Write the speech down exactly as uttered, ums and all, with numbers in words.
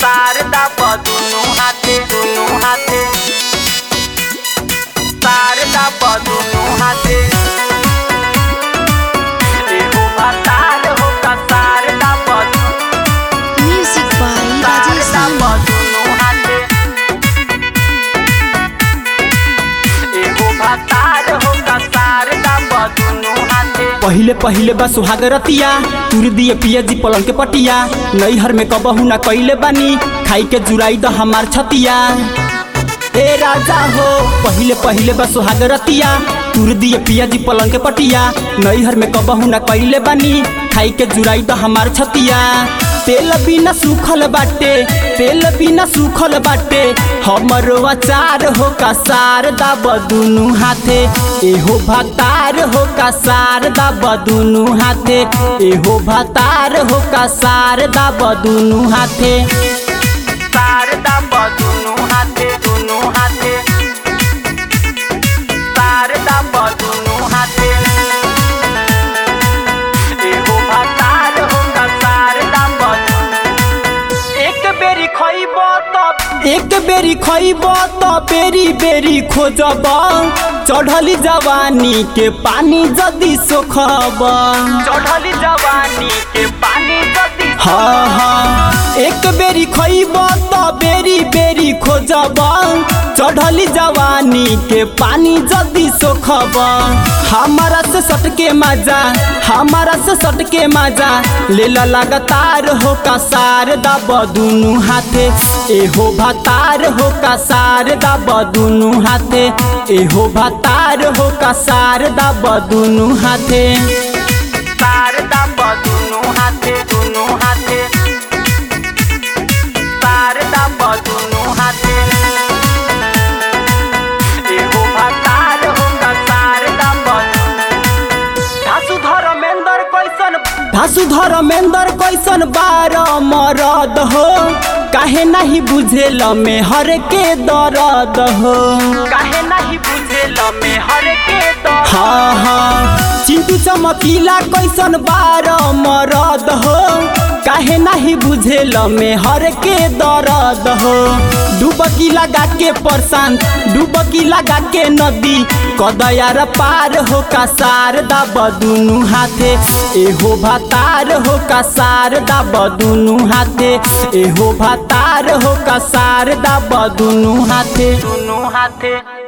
शारदा बदुनु हाथे दुनु हाथे शारदा बदुनु हाथे एगो भतार होगा Sharda बदुनु Music by Rajesh Sharda Singh. बदुनु हाथे एगो भतार होगा शारदा बदुनु हाथे। पहिले पहिले बा सुहाग रतिया तुर दिए पिया जी पलंग के पटिया नैहर में कबहू ना कइले बानी खाई के जुराई द हमार छतिया। ए राजा हो पहिले पहिले बा सुहाग रतिया तुर दिए पिया जी पलंग के पटिया नैहर में कबहू ना कइले बानी खाई के जुराई द हमार छतिया। तेल बिना सूखल बाटे तेल बिना सूखल बाटे हमर अचार हो का शारदा बदुनु हाथे एहो भतार हो का शारदा बदुनु हाथे एहो भतार हो का शारदा बदुनु हाथे शारदा बदुनु हाथे दुनु हाथे शारदा बदुनु हाथे एगो भतार होगा शारदा बदुनु। एक बेरी खइब तब एक बेरी खइब त बेरी बेरी खोजब चढ़ली जवानी के पानी जदी सोखब। चढ़ली जवानी के पानी जदी हाँ हाँ एक बेरी खइब त बेरी बेरी खोजब चढ़ली जवानी के पानी जदी सोखब। हमारा से सटके मजा हमारा से सटके मजा लेला लगातार हो का शारदा बदुनु हाथे एहो भतार हो का शारदा बदुनु हाथे एहो भतार हो का शारदा बदुनु हाथे शारदा बदुनु हाथे दुनु हाथे शारदा बदुनु हाथे एगो भतार होगा शारदा बदुनु। धासु धर्मेंद्र कैसन धासु धर्मेंद्र कैसन बार मरद हो काहे नहीं बुझेल में हर के दर्द हो। काहे नहीं बुझेल में हर के दर्द हाँ हाँ चिंटू चमकीला कैसन बार मरद हो काहे नहीं बुझेल में हर के दर्द हो। डुबकी लगा के प्रशांत डुबकी लगा के नदी कदयार पार हो का शारदा बदुनु हाथे एहो भतार हो का शारदा बदुनु हाथे एहो भतार हो का शारदा बदुनु हाथे दुनु हाथे।